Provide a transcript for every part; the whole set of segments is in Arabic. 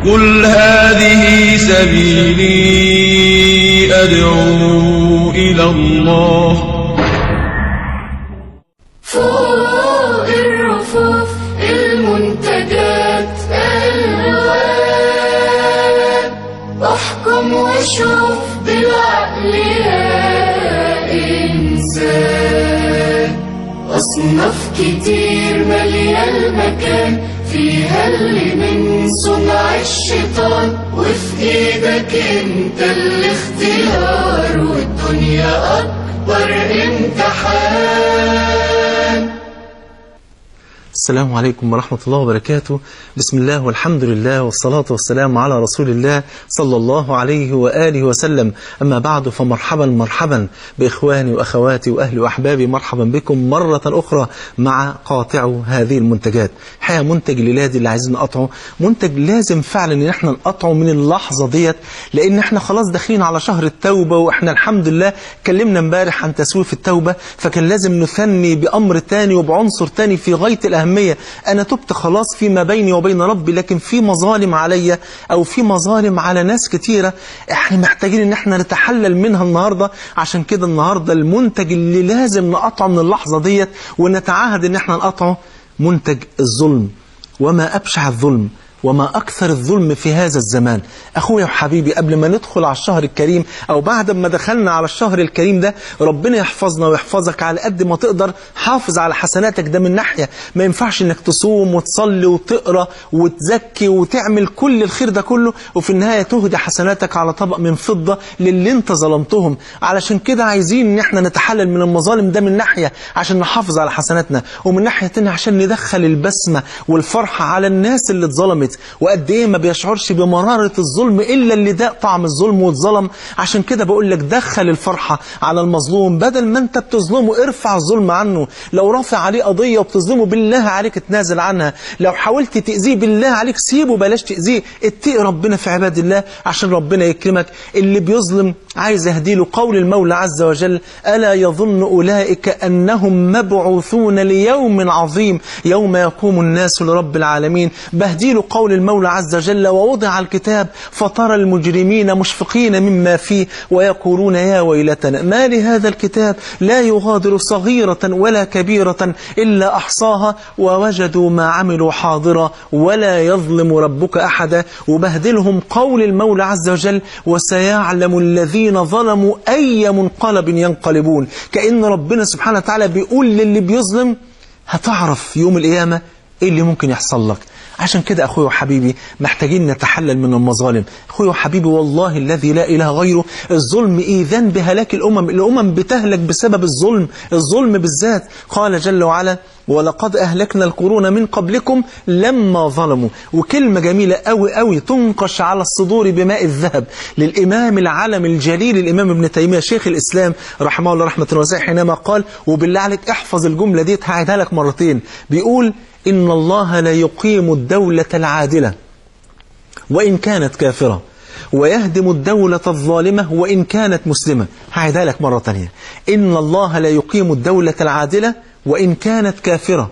قل هذه سبيلي أدعو إلى الله. فوق الرفوف المنتجات الألوان، احكم وشوف بالعقل يا إنسان. أصناف كتير مالية المكان، فيها اللي من صنع الشيطان، وفي ايدك انت الاختيار، والدنيا اكبر امتحان. السلام عليكم ورحمة الله وبركاته. بسم الله والحمد لله والصلاة والسلام على رسول الله صلى الله عليه وآله وسلم. أما بعد، فمرحبا مرحبا بإخواني وأخواتي وأهلي وأحبابي، مرحبا بكم مرة أخرى مع قاطع هذه المنتجات. حقيقة منتج ليلادي اللي عايزين نقطعه، منتج لازم فعلا ان احنا نقطعه من اللحظة ديت، لان احنا خلاص داخلين على شهر التوبة، واحنا الحمد لله كلمنا امبارح عن تسويف التوبة، فكان لازم نثني بأمر تاني وبعنصر تاني في غاية الأهمية. أنا تبت خلاص فيما بيني وبين ربي، لكن في مظالم عليا أو في مظالم على ناس كتيرة احنا محتاجين ان احنا نتحلل منها النهاردة. عشان كده النهاردة المنتج اللي لازم نقطعه من اللحظة ديت ونتعاهد ان احنا نقطعه، منتج الظلم. وما أبشع الظلم وما أكثر الظلم في هذا الزمان. أخويا وحبيبي، قبل ما ندخل على الشهر الكريم أو بعد ما دخلنا على الشهر الكريم ده، ربنا يحفظنا ويحفظك على قد ما تقدر. حافظ على حسناتك، ده من ناحية. ما ينفعش إنك تصوم وتصلي وتقرأ وتزكي وتعمل كل الخير ده كله وفي النهاية تهدي حسناتك على طبق من فضة للي انت ظلمتهم. علشان كده عايزين إن احنا نتحلل من المظالم، ده من ناحية عشان نحافظ على حسناتنا، ومن ناحية تانية عشان ندخل البسمة والفرحة على الناس اللي اتظلمت. وقد ايه ما بيشعرش بمرارة الظلم إلا اللي داق طعم الظلم واتظلم. عشان كده بقول لك دخل الفرحة على المظلوم، بدل ما انت بتظلمه ارفع الظلم عنه. لو رافع عليه قضية وبتظلمه، بالله عليك اتنازل عنها. لو حاولت تأذيه، بالله عليك سيبه، بلاش تأذيه. اتقي ربنا في عباد الله عشان ربنا يكرمك. اللي بيظلم عايز يهديله قول المولى عز وجل: ألا يظن أولئك أنهم مبعوثون ليوم عظيم يوم يقوم الناس لرب العالمين. بهديله قول المولى عز وجل: ووضع الكتاب فترى المجرمين مشفقين مما فيه ويقولون يا ويلتنا ما لهذا الكتاب لا يغادر صغيرة ولا كبيرة إلا أحصاها ووجدوا ما عملوا حاضرا ولا يظلم ربك أحدا. وبهدلهم قول المولى عز وجل: وسيعلم الذين ظلموا أي منقلب ينقلبون. كأن ربنا سبحانه وتعالى بيقول للي بيظلم: هتعرف يوم القيامة إيه اللي ممكن يحصل لك. عشان كده أخوي وحبيبي محتاجين نتحلل من المظالم. أخوي وحبيبي، والله الذي لا إله غيره، الظلم إيذان بهلاك الأمم. الأمم بتهلك بسبب الظلم بالذات. قال جل وعلا: ولقد أهلكنا القرون من قبلكم لما ظلموا. وكلمة جميلة قوي قوي تنقش على الصدور بماء الذهب للإمام العالم الجليل الإمام ابن تيمية شيخ الإسلام رحمه الله رحمة واسعة، حينما قال، وبالله عليك احفظ الجملة دي هعيدها لك مرتين، بيقول: إن الله لا يقيم الدولة العادلة وإن كانت كافرة، ويهدم الدولة الظالمة وإن كانت مسلمة. هعيدها لك مرة تانية: إن الله لا يقيم الدولة العادلة وإن كانت كافرة،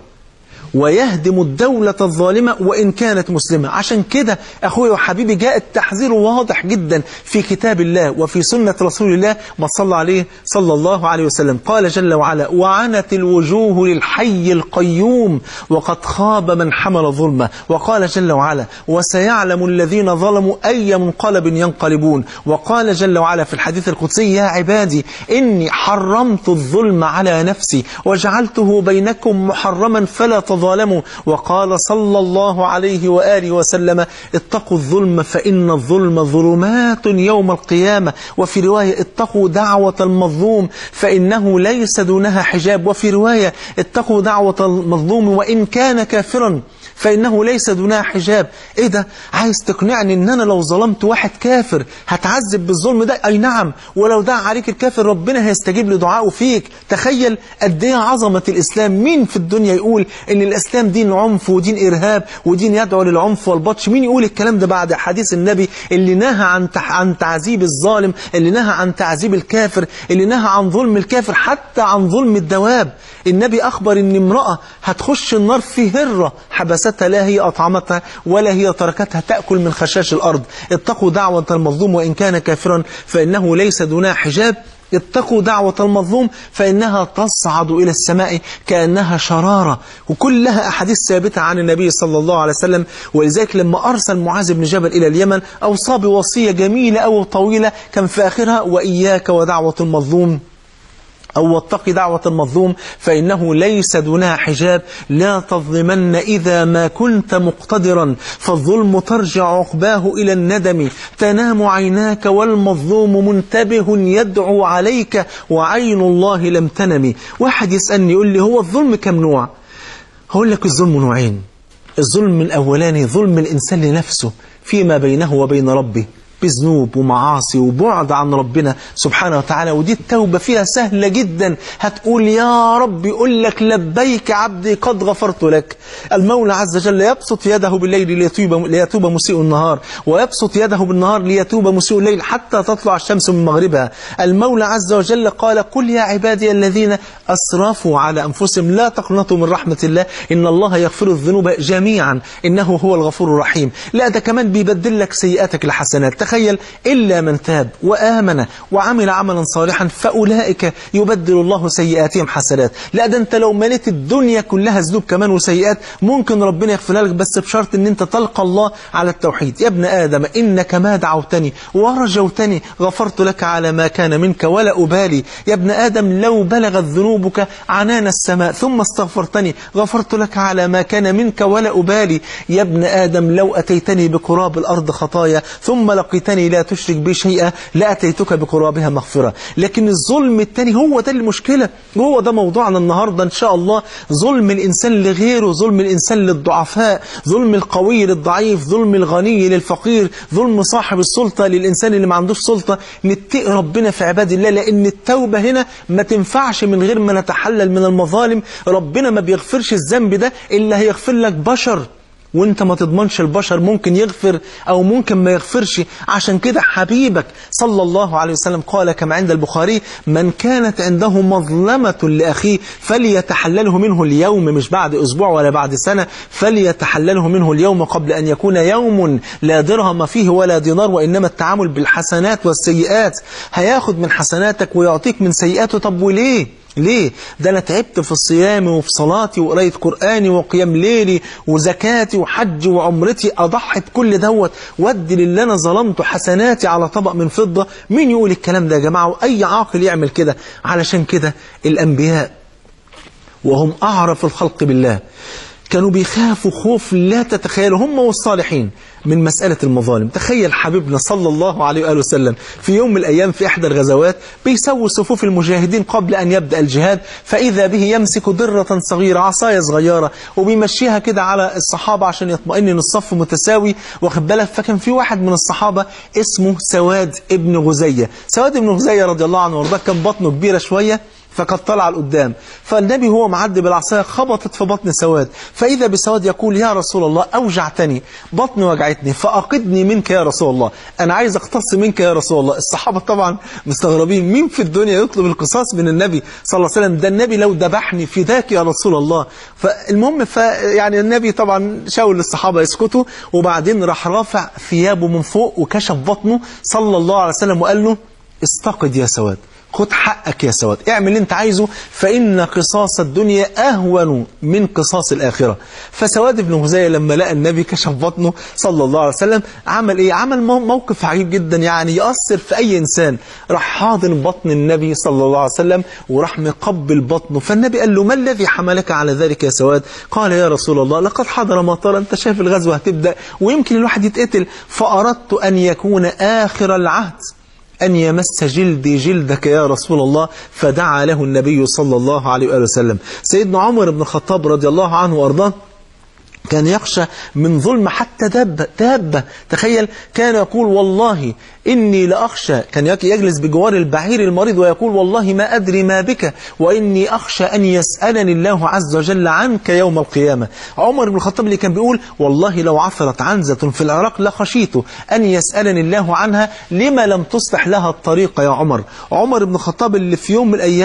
ويهدم الدولة الظالمة وإن كانت مسلمة. عشان كده أخوي وحبيبي جاء التحذير واضح جدا في كتاب الله وفي سنة رسول الله ما صلى عليه صلى الله عليه وسلم. قال جل وعلا: وعنت الوجوه للحي القيوم وقد خاب من حمل ظلمه. وقال جل وعلا: وسيعلم الذين ظلموا أي منقلب ينقلبون. وقال جل وعلا في الحديث القدسي: يا عبادي إني حرمت الظلم على نفسي وجعلته بينكم محرما فلا تظلموا. وقال صلى الله عليه وآله وسلم: اتقوا الظلم فإن الظلم ظلمات يوم القيامة. وفي رواية: اتقوا دعوة المظلوم فإنه ليس دونها حجاب. وفي رواية: اتقوا دعوة المظلوم وإن كان كافرا فإنه ليس دونها حجاب. إيه ده؟ عايز تقنعني إن أنا لو ظلمت واحد كافر هتعذب بالظلم ده؟ أي نعم، ولو دعا عليك الكافر ربنا هيستجيب لدعائه فيك. تخيل قد إيه عظمة الإسلام. مين في الدنيا يقول إن الإسلام دين عنف ودين إرهاب ودين يدعو للعنف والبطش؟ مين يقول الكلام ده بعد حديث النبي اللي نهى عن تعذيب الظالم، اللي نهى عن تعذيب الكافر، اللي نهى عن ظلم الكافر، حتى عن ظلم الدواب. النبي أخبر إن امرأة هتخش النار في هرة حبستها ورثتها لا هي أطعمتها ولا هي تركتها تأكل من خشاش الأرض. اتقوا دعوة المظلوم وإن كان كافرا فإنه ليس دونها حجاب. اتقوا دعوة المظلوم فإنها تصعد إلى السماء كأنها شرارة. وكلها أحاديث ثابتة عن النبي صلى الله عليه وسلم. ولذلك لما أرسل معاذ بن جبل إلى اليمن أوصى بوصية جميلة أو طويلة كان في آخرها وإياك ودعوة المظلوم أو واتق دعوة المظلوم فإنه ليس دونها حجاب. لا تظلمن إذا ما كنت مقتدرا فالظلم ترجع عقباه إلى الندم. تنام عيناك والمظلوم منتبه يدعو عليك وعين الله لم تنم. واحد يسألني يقول لي هو الظلم كم نوع؟ هقول لك الظلم نوعين. الظلم الأولاني ظلم الإنسان لنفسه فيما بينه وبين ربه بذنوب ومعاصي وبعد عن ربنا سبحانه وتعالى، ودي التوبة فيها سهلة جدا. هتقول يا رب يقول لك لبيك عبدي قد غفرت لك. المولى عز وجل يبسط يده بالليل ليتوب مسيء النهار، ويبسط يده بالنهار ليتوب مسيء الليل حتى تطلع الشمس من مغربها. المولى عز وجل قال قل يا عبادي الذين أسرفوا على أنفسهم لا تقنطوا من رحمة الله إن الله يغفر الذنوب جميعا إنه هو الغفور الرحيم. لا ده كمان بيبدل لك سيئاتك لحسنات. تخيل إلا من تاب وآمن وعمل عملا صالحا فأولئك يبدل الله سيئاتهم حسنات. لا ده أنت لو مليت الدنيا كلها ذنوب كمان وسيئات ممكن ربنا يغفرها لك، بس بشرط أن أنت تلقى الله على التوحيد. يا ابن آدم إنك ما دعوتني ورجوتني غفرت لك على ما كان منك ولا أبالي. يا ابن آدم لو بلغت ذنوبك عنان السماء ثم استغفرتني غفرت لك على ما كان منك ولا أبالي. يا ابن آدم لو أتيتني بقراب الأرض خطايا ثم لقيتني لا تشرك بي شيئا لأتيتك بقرابها مغفرة. لكن الظلم الثاني هو ده المشكلة، وهو ده موضوعنا النهاردة إن شاء الله. ظلم الإنسان لغيره، ظلم الإنسان للضعفاء، ظلم القوي للضعيف، ظلم الغني للفقير، ظلم صاحب السلطة للإنسان اللي ما عندوش سلطة. نتقي ربنا في عباد الله، لأن التوبة هنا ما تنفعش من غير ما نتحلل من المظالم. ربنا ما بيغفرش الذنب ده إلا هيغفر لك بشر، وانت ما تضمنش البشر ممكن يغفر او ممكن ما يغفرش. عشان كده حبيبك صلى الله عليه وسلم قال كما عند البخاري من كانت عنده مظلمة لأخيه فليتحلله منه اليوم، مش بعد أسبوع ولا بعد سنة، فليتحلله منه اليوم قبل أن يكون يوم لا درهم فيه ولا دينار، وإنما التعامل بالحسنات والسيئات. هياخد من حسناتك ويعطيك من سيئاته. طب وليه؟ ليه؟ ده أنا تعبت في الصيام وفي صلاتي وقراية قرآني وقيام ليلي وزكاتي وحج وعمرتي، أضحي بكل دوت وادي للي أنا ظلمته حسناتي على طبق من فضة. مين يقول الكلام ده يا جماعة؟ وأي عاقل يعمل كده؟ علشان كده الأنبياء وهم أعرف الخلق بالله كانوا بيخافوا خوف لا تتخيلوا، هم والصالحين، من مسألة المظالم. تخيل حبيبنا صلى الله عليه وآله وسلم في يوم من الأيام في إحدى الغزوات بيسوي صفوف المجاهدين قبل أن يبدأ الجهاد، فإذا به يمسك درة صغيرة، عصاية صغيرة، وبيمشيها كده على الصحابة عشان يطمئن إن الصف متساوي، واخد بالك. فكان في واحد من الصحابة اسمه سواد ابن غزية. سواد ابن غزية رضي الله عنه وارضاه كان بطنه كبيرة شوية، فقد طلع لقدام، فالنبي هو معدي بالعصاية خبطت في بطن سواد، فإذا بسواد يقول يا رسول الله أوجعتني، بطني وجعتني، فأقدني منك يا رسول الله، أنا عايز أقتص منك يا رسول الله. الصحابة طبعا مستغربين، مين في الدنيا يطلب القصاص من النبي صلى الله عليه وسلم؟ ده النبي لو ذبحني فداك يا رسول الله. فالمهم يعني النبي طبعا شاور للصحابة يسكتوا، وبعدين راح رافع ثيابه من فوق وكشف بطنه صلى الله عليه وسلم وقال له استقد يا سواد، خد حقك يا سواد، اعمل اللي انت عايزه، فإن قصاص الدنيا أهون من قصاص الآخرة. فسواد بن غزية لما لقى النبي كشف بطنه صلى الله عليه وسلم عمل ايه؟ عمل موقف عجيب جدا يعني يأثر في أي إنسان. راح حاضن بطن النبي صلى الله عليه وسلم وراح مقبل بطنه. فالنبي قال له ما الذي حملك على ذلك يا سواد؟ قال يا رسول الله لقد حضر مطر، انت شايف الغزوة هتبدأ ويمكن الواحد يتقتل، فأردت أن يكون آخر العهد أن يمس جلدي جلدك يا رسول الله. فدعا له النبي صلى الله عليه وآله وسلم. سيدنا عمر بن الخطاب رضي الله عنه وأرضاه كان يخشى من ظلم حتى دابة. تخيل كان يقول والله إني لأخشى، كان يجلس بجوار البعير المريض ويقول والله ما أدري ما بك وإني أخشى أن يسألني الله عز وجل عنك يوم القيامة. عمر بن الخطاب اللي كان بيقول والله لو عثرت عنزة في العراق لخشيت أن يسألني الله عنها لما لم تصلح لها الطريق يا عمر. عمر بن الخطاب اللي في يوم من الأيام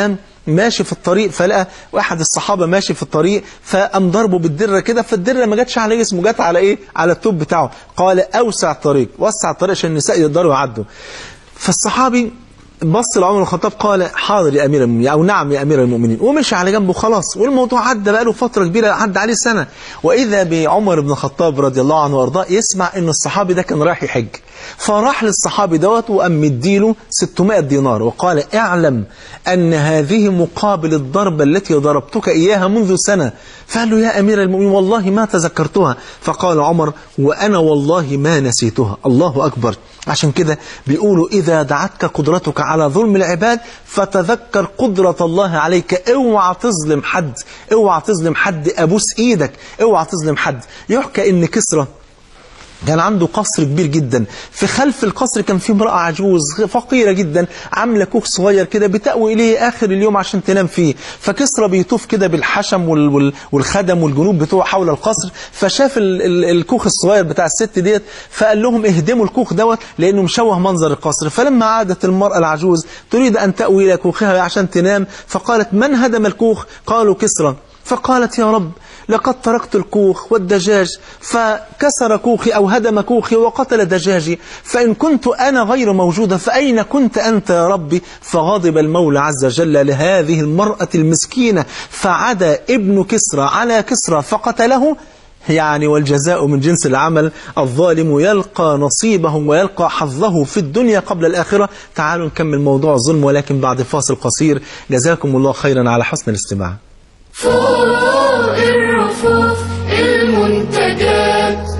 ماشي في الطريق فلقى واحد الصحابة ماشي في الطريق فقام ضربه بالدرة كده، فالدرة ما جاتش على جسمه، جات على ايه؟ على التوب بتاعه. قال اوسع الطريق، وسع الطريق عشان النساء يقدروا يعدوا. فالصحابي بص لعمر بن الخطاب قال حاضر يا امير المؤمنين او نعم يا امير المؤمنين، ومشي على جنبه خلاص، والموضوع عدى بقى له فتره كبيره، عدى عليه سنه. واذا بعمر بن الخطاب رضي الله عنه وارضاه يسمع ان الصحابي ده كان رايح يحج، فراح للصحابي دوت وقام مديله 600 دينار وقال اعلم ان هذه مقابل الضربه التي ضربتك اياها منذ سنه. فقال له يا امير المؤمنين والله ما تذكرتها. فقال عمر وانا والله ما نسيتها. الله اكبر. عشان كده بيقولوا إذا دعتك قدرتك على ظلم العباد فتذكر قدرة الله عليك. اوعى تظلم حد، اوعى تظلم حد، أبوس إيدك اوعى تظلم حد. يحكى إن كسرى كان عنده قصر كبير جدا، في خلف القصر كان فيه امرأة عجوز فقيرة جدا عاملة كوخ صغير كده بتأوي إليه آخر اليوم عشان تنام فيه. فكسرى بيطوف كده بالحشم والخدم والجنوب بتوع حول القصر، فشاف الكوخ الصغير بتاع الست ديت، فقال لهم اهدموا الكوخ دوت لأنه مشوه منظر القصر. فلما عادت المرأة العجوز تريد أن تأوي إلى كوخها عشان تنام، فقالت من هدم الكوخ؟ قالوا كسرى. فقالت يا رب لقد تركت الكوخ والدجاج فكسر كوخي أو هدم كوخي وقتل دجاجي، فإن كنت أنا غير موجودة فأين كنت أنت يا ربي؟ فغضب المولى عز وجل لهذه المرأة المسكينة، فعدا ابن كسرى على كسرى فقتله. يعني والجزاء من جنس العمل، الظالم يلقى نصيبه ويلقى حظه في الدنيا قبل الآخرة. تعالوا نكمل موضوع الظلم ولكن بعد فاصل قصير. جزاكم الله خيرا على حسن الاستماع. فوق الرفوف المنتجات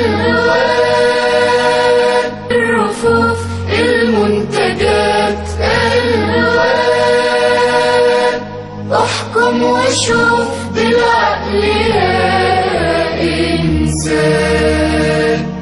ألوان، الرفوف المنتجات ألوان، احكم وشوف بالعقل يا إنسان.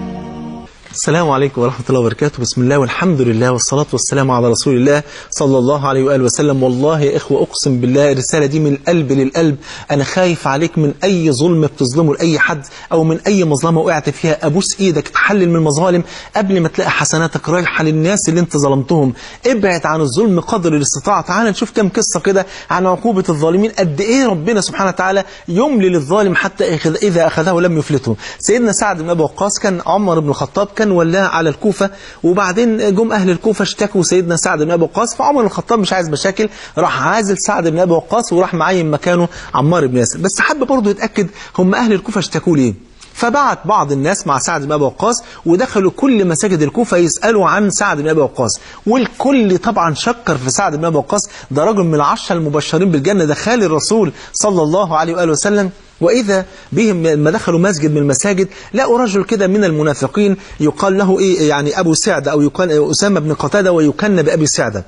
السلام عليكم ورحمة الله وبركاته. بسم الله والحمد لله والصلاة والسلام على رسول الله صلى الله عليه وآله وسلم. والله يا إخوة أقسم بالله الرسالة دي من القلب للقلب. أنا خايف عليك من أي ظلم بتظلمه لأي حد أو من أي مظلمة وقعت فيها. أبوس إيدك تحلل من المظالم قبل ما تلاقي حسناتك رايحة للناس اللي أنت ظلمتهم. ابعد عن الظلم قدر الاستطاعة. تعال نشوف كم قصة كده عن عقوبة الظالمين، قد إيه ربنا سبحانه وتعالى يملي للظالم حتى إذا أخذه لم يفلته. سيدنا سعد بن أبي وقاص كان عمر بن الخطاب كان ولاه على الكوفة، وبعدين جم أهل الكوفة اشتكوا سيدنا سعد بن أبي وقاص، فعمر بن الخطاب مش عايز مشاكل راح عازل سعد بن أبي وقاص وراح معين مكانه عمار بن ياسر. بس حب برضه يتأكد هم أهل الكوفة اشتكوا ليه، فبعت بعض الناس مع سعد بن أبي وقاص ودخلوا كل مساجد الكوفة يسألوا عن سعد بن أبي وقاص، والكل طبعا شكر في سعد بن أبي وقاص. ده رجل من العشرة المبشرين بالجنة، ده خال الرسول صلى الله عليه وآله وسلم. وإذا بهم لما دخلوا مسجد من المساجد لقوا رجل كده من المنافقين يقال له إيه يعني أبو سعدة أو يقال أسامة بن قتادة ويكن بأبي سعدة.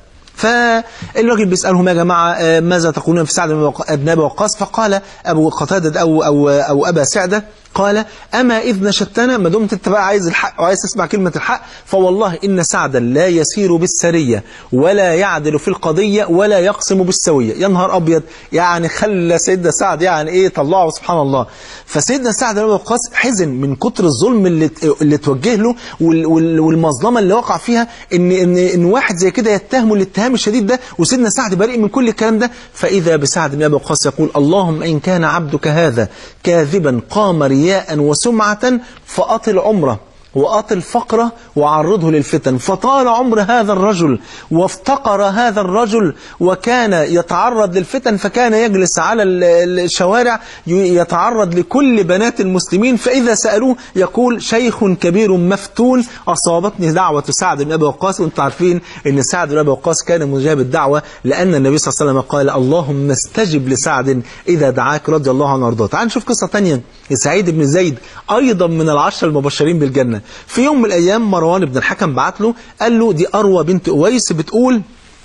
فالراجل بيسألهم يا جماعة ماذا تقولون في سعد بن أبي وقاص؟ فقال أبو قتادة أو أبا سعدة قال أما إذ نشدتنا، ما دمت أنت بقى عايز الحق وعايز تسمع كلمة الحق، فوالله إن سعدا لا يسير بالسرية ولا يعدل في القضية ولا يقسم بالسوية. يا نهار أبيض، يعني خلى سيدنا سعد يعني إيه طلعه سبحان الله. فسيدنا سعد بن أبي وقاص حزن من كتر الظلم اللي توجه له والمظلمة اللي وقع فيها، إن واحد زي كده يتهمه الاتهام الشديد ده، وسيدنا سعد بريء من كل الكلام ده. فإذا بسعد بن أبي وقاص يقول اللهم إن كان عبدك هذا كاذبا قام رياء وسمعة فأطل عمره وأطل فقره وعرضه للفتن. فطال عمر هذا الرجل وافتقر هذا الرجل وكان يتعرض للفتن، فكان يجلس على الشوارع يتعرض لكل بنات المسلمين، فإذا سألوه يقول شيخ كبير مفتون أصابتني دعوة سعد بن أبي وقاص. وانتم عارفين أن سعد بن أبي وقاص كان مجاب الدعوة، لأن النبي صلى الله عليه وسلم قال اللهم استجب لسعد إذا دعاك رضي الله عنه وارضاه. تعال نشوف قصة ثانية لسعيد بن زيد أيضا من العشرة المبشرين بالجنة. في يوم من الأيام مروان بن الحكم بعت له قال له دي أروى بنت أويس بتقول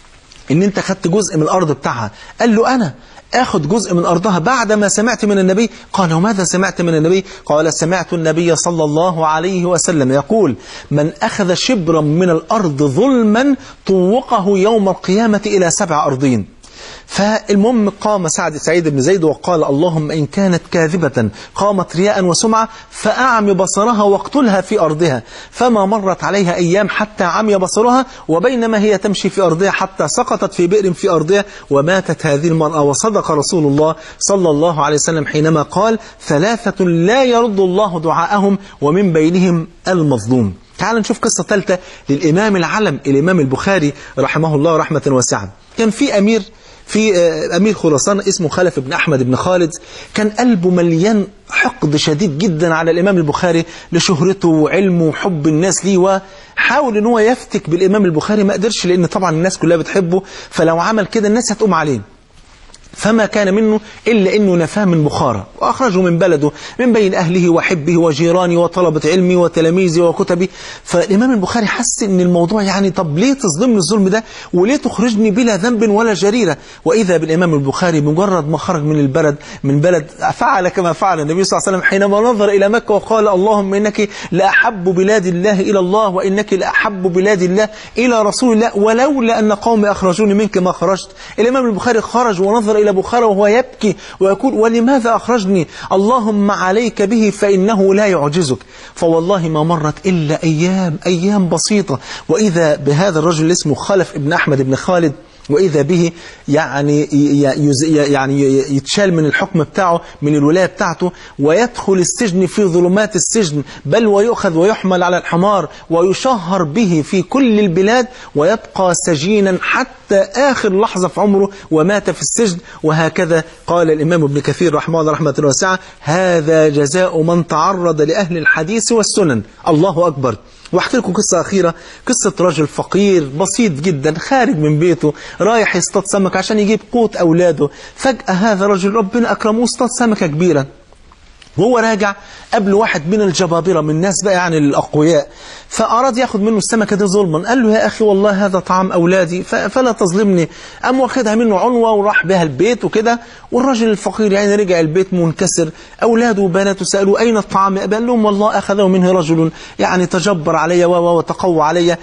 إن أنت خدت جزء من الأرض بتاعها. قال له أنا أخذ جزء من أرضها بعد ما سمعت من النبي؟ قال وماذا سمعت من النبي؟ قال سمعت النبي صلى الله عليه وسلم يقول من أخذ شبرا من الأرض ظلما طوقه يوم القيامة إلى 7 أرضين. فالمهم قام سعيد بن زيد وقال اللهم إن كانت كاذبة قامت رياء وسمعة فأعم بصرها واقتلها في أرضها. فما مرت عليها أيام حتى عمي بصرها، وبينما هي تمشي في أرضها حتى سقطت في بئر في أرضها وماتت هذه المرأة. وصدق رسول الله صلى الله عليه وسلم حينما قال 3 لا يرد الله دعاءهم ومن بينهم المظلوم. تعال نشوف قصة ثالثة للإمام العلم الإمام البخاري رحمه الله رحمة واسعة. كان في أمير خراسان اسمه خلف بن أحمد بن خالد، كان قلبه مليان حقد شديد جدا على الإمام البخاري لشهرته وعلمه وحب الناس ليه، وحاول ان هو يفتك بالإمام البخاري، ما قدرش لأن طبعا الناس كلها بتحبه، فلو عمل كده الناس هتقوم عليه. فما كان منه إلا أنه نفاه من بخارى وأخرجه من بلده من بين أهله وحبه وجيرانه وطلبة علمه وتلاميذه وكتبه. فالإمام البخاري حس أن الموضوع يعني طب ليه تظلمني الظلم ده وليه تخرجني بلا ذنب ولا جريرة؟ وإذا بالإمام البخاري مجرد ما خرج من بلد فعل كما فعل النبي صلى الله عليه وسلم حينما نظر إلى مكة وقال اللهم إنك لأحب بلاد الله إلى الله وإنك لأحب بلاد الله إلى رسول الله ولولا أن قومي أخرجوني منك ما خرجت. الإمام البخاري خرج ونظر إلى بخارى وهو يبكي ويقول ولماذا أخرجني؟ اللهم عليك به فإنه لا يعجزك. فوالله ما مرت إلا أيام بسيطة وإذا بهذا الرجل اسمه خلف ابن أحمد بن خالد، وإذا به يعني يتشال من الحكم بتاعه من الولاية بتاعته ويدخل السجن في ظلمات السجن، بل ويؤخذ ويحمل على الحمار ويشهر به في كل البلاد ويبقى سجينا حتى آخر لحظة في عمره ومات في السجن. وهكذا قال الإمام ابن كثير رحمه الله رحمة واسعة هذا جزاء من تعرض لأهل الحديث والسنن. الله أكبر. واحكي لكم قصة أخيرة، قصة رجل فقير بسيط جدا خارج من بيته رايح يصطاد سمك عشان يجيب قوت أولاده. فجأة هذا الرجل ربنا أكرمه اصطاد سمكة كبيرة، وهو راجع قبل واحد من الجبابرة من الناس بقى يعني الأقوياء، فأراد ياخد منه السمكة دي ظلما. قال له يا أخي والله هذا طعام أولادي فلا تظلمني. قام واخدها منه عنوة وراح بها البيت وكده. والرجل الفقير يعني رجع البيت منكسر، أولاده وبناته سألوا أين الطعام؟ قال لهم والله أخذه منه رجل يعني تجبر علي وتقوى علي.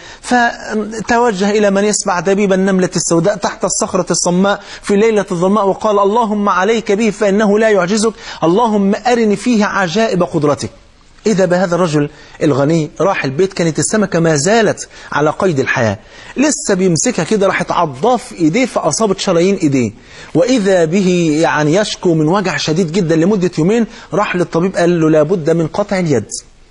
فتوجه إلى من يسمع دبيب النملة السوداء تحت الصخرة الصماء في ليلة الظلماء وقال اللهم عليك به فإنه لا يعجزك، اللهم أرني فيه عجائب قدرتك. إذا بهذا الرجل الغني راح البيت، كانت السمكة ما زالت على قيد الحياة، لسه بيمسكها كده، راحت عضاه في إيديه فأصابت شرايين إيديه، وإذا به يعني يشكو من وجع شديد جدا لمدة يومين. راح للطبيب قال له لابد من قطع اليد،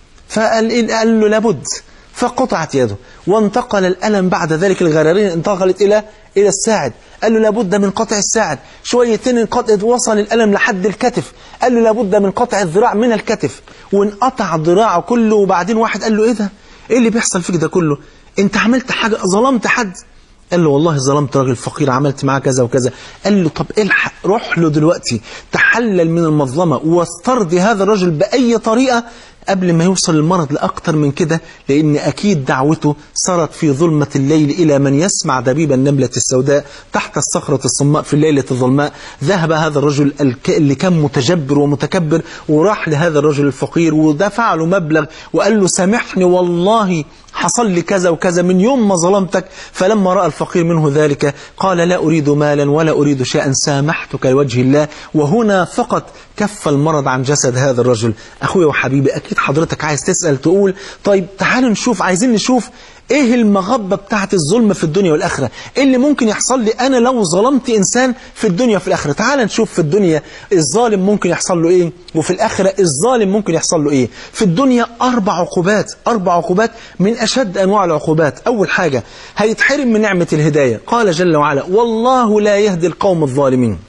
قال له لابد، فقطعت يده وانتقل الألم بعد ذلك الغرارين انتقلت إلى الساعد. قال له لابد من قطع الساعد، شويتين وصل الألم لحد الكتف. قال له لابد من قطع الذراع من الكتف، وانقطع ذراعه كله. وبعدين واحد قال له ايه ده؟ ايه اللي بيحصل فيك ده كله؟ انت عملت حاجة؟ ظلمت حد؟ قال له والله ظلمت راجل فقير عملت معاه كذا وكذا. قال له طب الحق روح له دلوقتي تحلل من المظلمة واسترضي هذا الرجل بأي طريقة قبل ما يوصل المرض لأكتر من كده، لأن أكيد دعوته صارت في ظلمة الليل إلى من يسمع دبيب النملة السوداء تحت الصخرة الصماء في الليلة الظلماء. ذهب هذا الرجل اللي كان متجبر ومتكبر وراح لهذا الرجل الفقير ودفع له مبلغ وقال له سامحني والله حصل لي كذا وكذا من يوم ما ظلمتك. فلما رأى الفقير منه ذلك قال لا أريد مالا ولا أريد شيئا، سامحتك لوجه الله. وهنا فقط كف المرض عن جسد هذا الرجل. أخوي وحبيبي أكيد حضرتك عايز تسأل تقول طيب تعالوا نشوف، عايزين نشوف ايه المغبة بتاعت الظلم في الدنيا والآخرة، ايه اللي ممكن يحصل لي انا لو ظلمت انسان في الدنيا وفي الآخرة. تعال نشوف في الدنيا الظالم ممكن يحصل له ايه، وفي الآخرة الظالم ممكن يحصل له ايه. في الدنيا 4 عقوبات من اشد انواع العقوبات. اول حاجة هيتحرم من نعمة الهداية، قال جل وعلا والله لا يهدي القوم الظالمين.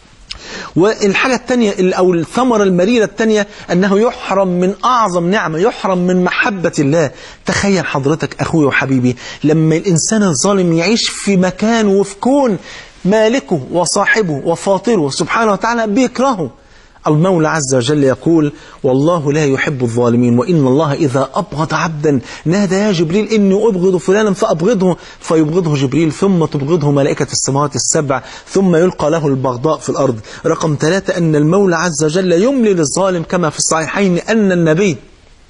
والحاجة الثانية أو الثمرة المريرة الثانية أنه يحرم من أعظم نعمة، يحرم من محبة الله. تخيل حضرتك أخوي وحبيبي لما الإنسان الظالم يعيش في مكان وفي كون مالكه وصاحبه وفاطره سبحانه وتعالى بيكرهه. المولى عز وجل يقول والله لا يحب الظالمين، وإن الله إذا أبغض عبدا نادى يا جبريل إني أبغض فلانا فأبغضه، فيبغضه جبريل ثم تبغضه ملائكة السماوات السبع ثم يلقى له البغضاء في الأرض. رقم 3 أن المولى عز وجل يملي للظالم كما في الصحيحين أن النبي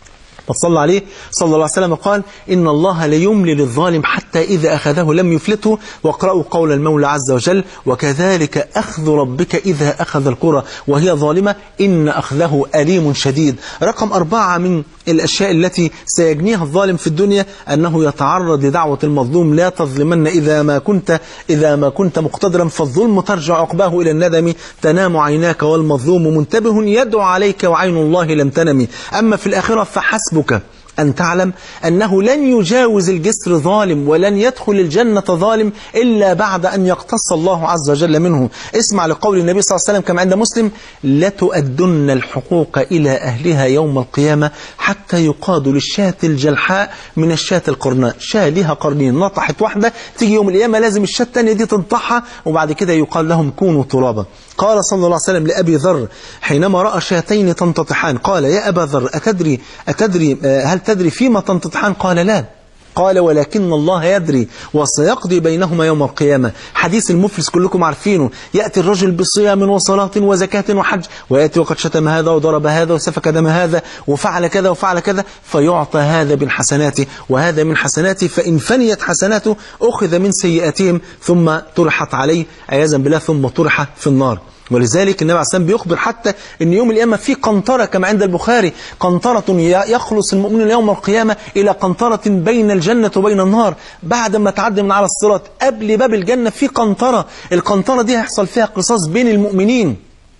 فصلى عليه صلى الله عليه وسلم قال إن الله ليملي للظالم حتى إذا أخذه لم يفلته. واقرأوا قول المولى عز وجل وكذلك أخذ ربك إذا أخذ القرى وهي ظالمة إن أخذه أليم شديد. رقم 4 من الأشياء التي سيجنيها الظالم في الدنيا أنه يتعرض لدعوة المظلوم لا تظلمن إذا ما كنت مقتدرا فالظلم ترجع عقباه إلى الندم تنام عيناك والمظلوم منتبه يدعو عليك وعين الله لم تنم. أما في الآخرة فحسبك أن تعلم أنه لن يجاوز الجسر ظالم ولن يدخل الجنة ظالم إلا بعد أن يقتص الله عز وجل منه. اسمع لقول النبي صلى الله عليه وسلم كما عند مسلم لتؤدن الحقوق إلى أهلها يوم القيامة حتى يقاد للشاة الجلحاء من الشاة القرناء. شاة لها قرنين نطحت واحدة تيجي يوم القيامة لازم الشاة الثانية دي تنطحها وبعد كده يقال لهم كونوا ترابا. قال صلى الله عليه وسلم لأبي ذر حينما رأى شاتين تنتطحان قال يا أبا ذر أتدري هل تدري فيما تنتطحان؟ قال لا. قال ولكن الله يدري وسيقضي بينهما يوم القيامة. حديث المفلس كلكم عارفينه، يأتي الرجل بصيام وصلاة وزكاة وحج ويأتي وقد شتم هذا وضرب هذا وسفك دم هذا وفعل كذا وفعل كذا فيعطى هذا من حسناته وهذا من حسناته فإن فنيت حسناته أخذ من سيئاتهم ثم طرحت عليه عياذا بالله ثم طرح في النار. ولذلك النبي عليه الصلاة والسلام بيخبر حتى أن يوم القيامة في قنطرة كما عند البخاري قنطرة يخلص المؤمن يوم القيامة إلى قنطرة بين الجنة وبين النار بعد ما تعدي من على الصراط قبل باب الجنة في قنطرة. القنطرة دي هيحصل فيها قصاص بين المؤمنين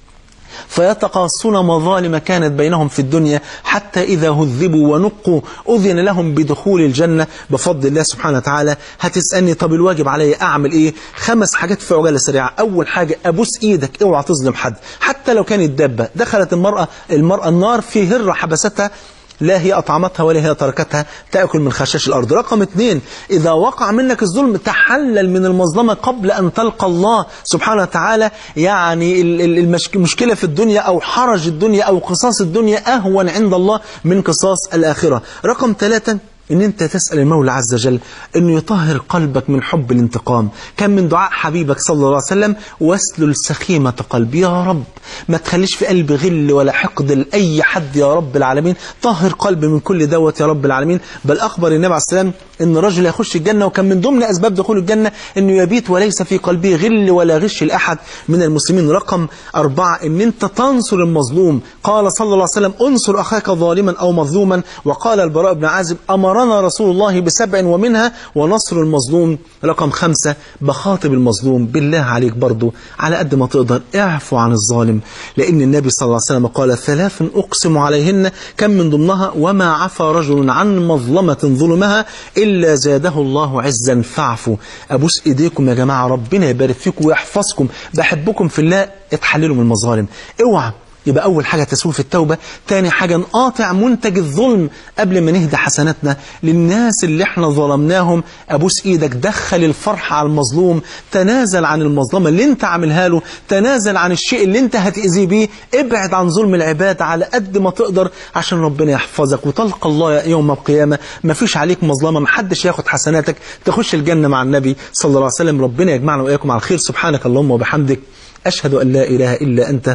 فيتقاصون مظالم كانت بينهم في الدنيا حتى إذا هذبوا ونقوا أذن لهم بدخول الجنة بفضل الله سبحانه وتعالى. هتسألني طب الواجب علي أعمل إيه؟ 5 حاجات في عجالة سريعة. أول حاجة أبوس إيدك اوعى تظلم حد حتى لو كانت دابة. دخلت المرأة النار في هرة حبستها لا هي أطعمتها ولا هي تركتها تأكل من خشاش الأرض. رقم 2 إذا وقع منك الظلم تحلل من المظلمة قبل أن تلقى الله سبحانه وتعالى. يعني المشكلة في الدنيا أو حرج الدنيا أو قصاص الدنيا أهون عند الله من قصاص الآخرة. رقم 3 إن أنت تسأل المولى عز وجل أنه يطهر قلبك من حب الانتقام. كان من دعاء حبيبك صلى الله عليه وسلم واسلل سخيمة قلبي يا رب ما تخليش في قلبي غل ولا حقد لأي حد يا رب العالمين. طهر قلبي من كل دوت يا رب العالمين. بل أخبر النبي عليه السلام أن رجل يخش الجنة وكان من ضمن أسباب دخول الجنة أنه يبيت وليس في قلبه غل ولا غش لأحد من المسلمين. رقم 4 أن أنت تنصر المظلوم. قال صلى الله عليه وسلم انصر أخاك ظالما أو مظلوما. وقال البراء بن عازب أمرنا رسول الله ب7 ومنها ونصر المظلوم. رقم 5 بخاطب المظلوم بالله عليك برضو على قد ما تقدر اعفو عن الظالم لأن النبي صلى الله عليه وسلم قال 3 أقسم عليهن كم من ضمنها وما عفى رجل عن مظلمة ظلمها إلا زاده الله عزا فاعفوا. أبوس إيديكم يا جماعة ربنا يبارك فيكم ويحفظكم بحبكم في الله اتحللوا من المظالم. اوعى يبقى أول حاجة تسويف التوبة. تاني حاجة نقاطع منتج الظلم قبل ما نهدى حسناتنا للناس اللي احنا ظلمناهم. أبوس إيدك دخل الفرح على المظلوم. تنازل عن المظلمة اللي انت عاملها له. تنازل عن الشيء اللي انت هتأذي بيه. ابعد عن ظلم العباد على قد ما تقدر عشان ربنا يحفظك وتلقى الله يوم القيامة ما فيش عليك مظلمة محدش ياخد حسناتك تخش الجنة مع النبي صلى الله عليه وسلم. ربنا يجمعنا وإياكم على الخير. سبحانك اللهم وبحمدك أشهد أن لا إله إلا أنت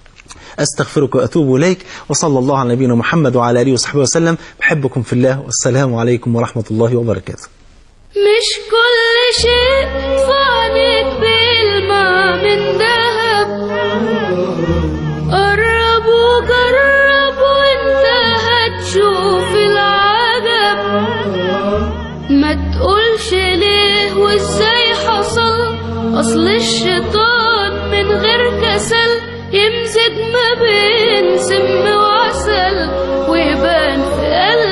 أستغفرك وأتوب إليك. وصلى الله على نبينا محمد وعلى آله وصحبه وسلم. بحبكم في الله والسلام عليكم ورحمة الله وبركاته. مش كل شيء فانت بالماء من ذهب قرب وجرب وانت هتشوف العجب ما تقولش ليه وازاي حصل أصل الشيطان من غير كسل يمزج ما بين سم وعسل ويبان في قلب